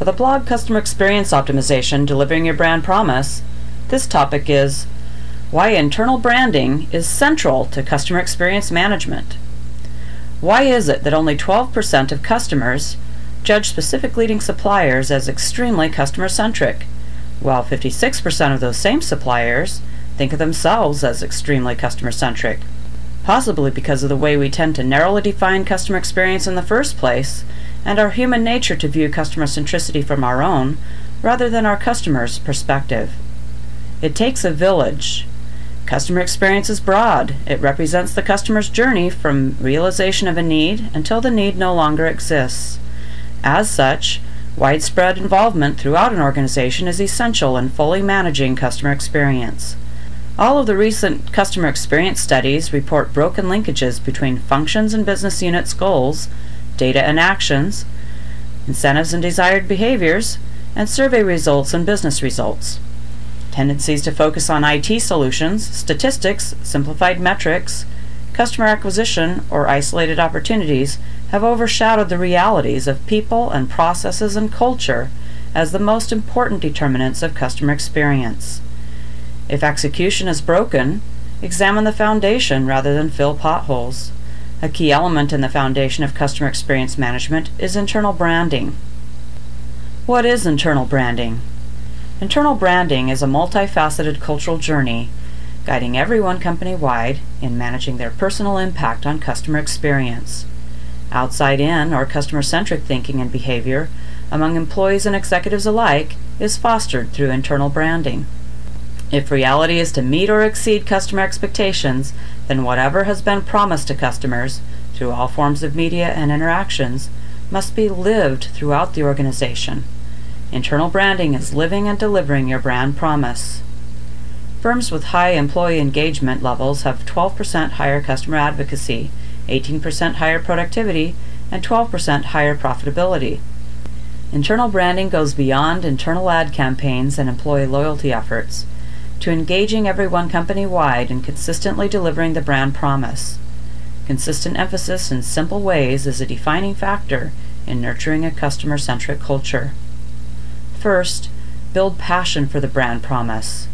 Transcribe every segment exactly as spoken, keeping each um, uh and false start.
For the blog Customer Experience Optimization, Delivering Your Brand Promise, this topic is why internal branding is central to customer experience management. Why is it that only twelve percent of customers judge specific leading suppliers as extremely customer-centric, while fifty-six percent of those same suppliers think of themselves as extremely customer-centric? Possibly because of the way we tend to narrowly define customer experience in the first place, and our human nature to view customer centricity from our own, rather than our customer's perspective. It takes a village. Customer experience is broad. It represents the customer's journey from realization of a need until the need no longer exists. As such, widespread involvement throughout an organization is essential in fully managing customer experience. All of the recent customer experience studies report broken linkages between functions and business units' goals, data and actions, incentives and desired behaviors, and survey results and business results. Tendencies to focus on I T solutions, statistics, simplified metrics, customer acquisition, or isolated opportunities have overshadowed the realities of people and processes and culture as the most important determinants of customer experience. If execution is broken, examine the foundation rather than fill potholes. A key element in the foundation of customer experience management is internal branding. What is internal branding? Internal branding is a multifaceted cultural journey guiding everyone company-wide in managing their personal impact on customer experience. Outside-in or customer-centric thinking and behavior among employees and executives alike is fostered through internal branding. If reality is to meet or exceed customer expectations, then whatever has been promised to customers through all forms of media and interactions must be lived throughout the organization. Internal branding is living and delivering your brand promise. Firms with high employee engagement levels have twelve percent higher customer advocacy, eighteen percent higher productivity, and twelve percent higher profitability. Internal branding goes beyond internal ad campaigns and employee loyalty efforts to engaging everyone company-wide and consistently delivering the brand promise. Consistent emphasis in simple ways is a defining factor in nurturing a customer-centric culture. First, build passion for the brand promise.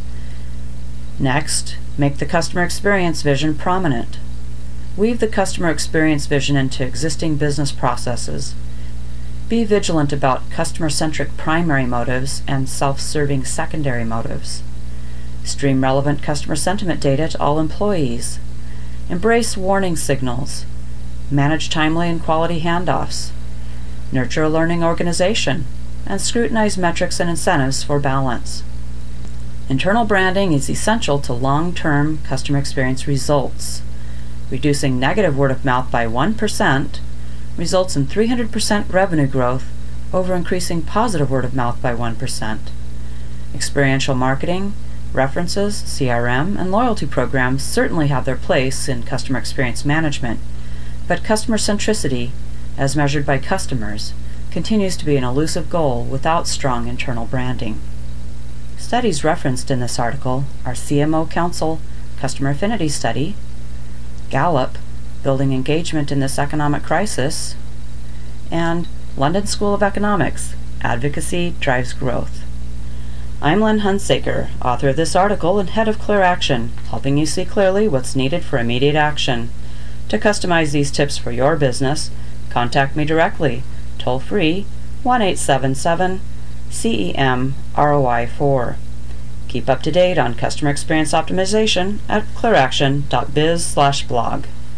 Next, make the customer experience vision prominent. Weave the customer experience vision into existing business processes. Be vigilant about customer-centric primary motives and self-serving secondary motives. Stream relevant customer sentiment data to all employees. Embrace warning signals. Manage timely and quality handoffs. Nurture a learning organization, and scrutinize metrics and incentives for balance. Internal branding is essential to long-term customer experience results. Reducing negative word of mouth by one percent results in three hundred percent revenue growth over increasing positive word of mouth by one percent. Experiential marketing, references, C R M, and loyalty programs certainly have their place in customer experience management, but customer centricity, as measured by customers, continues to be an elusive goal without strong internal branding. Studies referenced in this article are C M O Council Customer Affinity Study, Gallup, Building Engagement in This Economic Crisis, and London School of Economics, Advocacy Drives Growth. I'm Lynn Hunsaker, author of this article and head of Clear Action, helping you see clearly what's needed for immediate action. To customize these tips for your business, contact me directly, toll-free, one eight seven seven C E M R O I four. Keep up to date on customer experience optimization at clearaction dot biz slash blog.